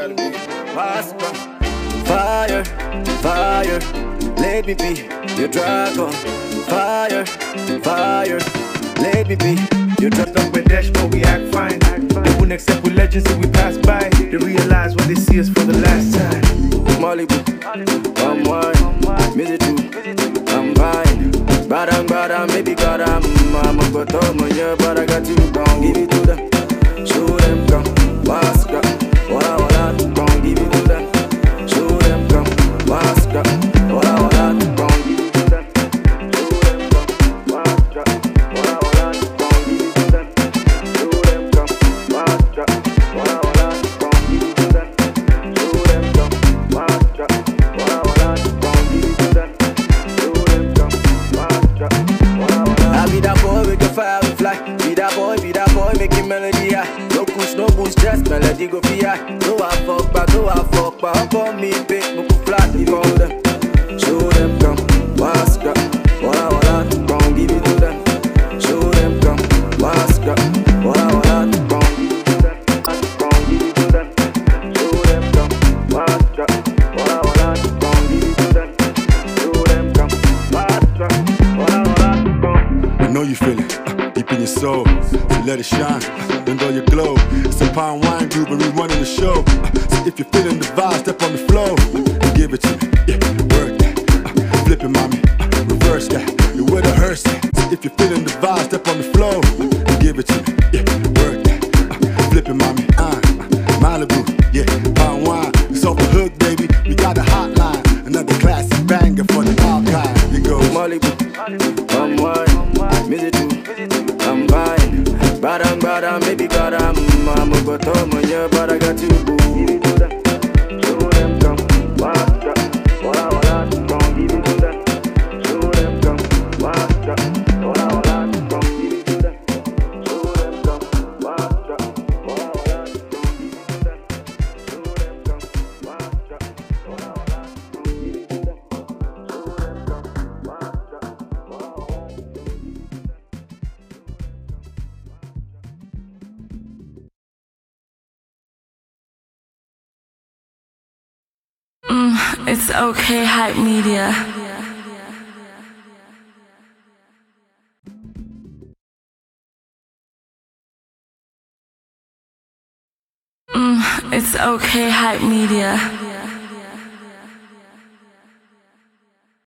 Malibu, Maspa. Fire, fire, let me be your dragon. Fire, fire, let me be your dragon. Bangladesh, but we act fine. They wouldn't accept with legends if we pass by. They realize when they see us for the last time. Malibu, I'm wine, music too, I'm fine. Badam, maybe badam. I'm a got all my year, but I got you. Don't give it to them. Show them come, Waska. Wala, don't give it to them. Show them come, Waska. Wala, don't give it to them. Show them come, Waska. Wala, don't give it to them. Show them come, Waska. Wala, don't give it to them. Show them come, Waska. Wala, don't give it to them. Show them come, Waska. I be that boy with the fire we fly. Be that boy making melody high. No boost, just melody go fly. No I fuck back, up on me, big, no flat, you know them. Show them come, Waska. Wala, don't give it to them. Show them come, Waska. Wala, don't give it to them. Don't give it to them. Show them come, Waska. Wala, don't give it to them. Show them come, Waska. Wala, don't. I know you feel it, deep in your soul, so let it shine, then go your glow. It's a palm wine group and we running the show. So if you're feeling the vibe, step on the flow, and give it to me, yeah, work that, flip it mommy, reverse that, you with a hearse that. So if you're feeling the vibe, step on the flow, and give it to me, yeah, work that, flip it mommy, Malibu, yeah, palm wine, it's off the hook baby, we got a hotline, another classic banger for the archive. It goes Malibu, I'm wine, music too, I'm fine. Badam, maybe badam. I'm a got all my year, but I got you. Give it to them, show them come, Waska. Wala, don't give it to them. Show them come, Waska. Wala, don't give it to them. Show them come, Waska. Wala, don't give it to them. Show them come, Waska. Wala, don't give it to them. Show them come, Waska. Wala, don't give it to them. It's okay, hype media. It's okay, hype media.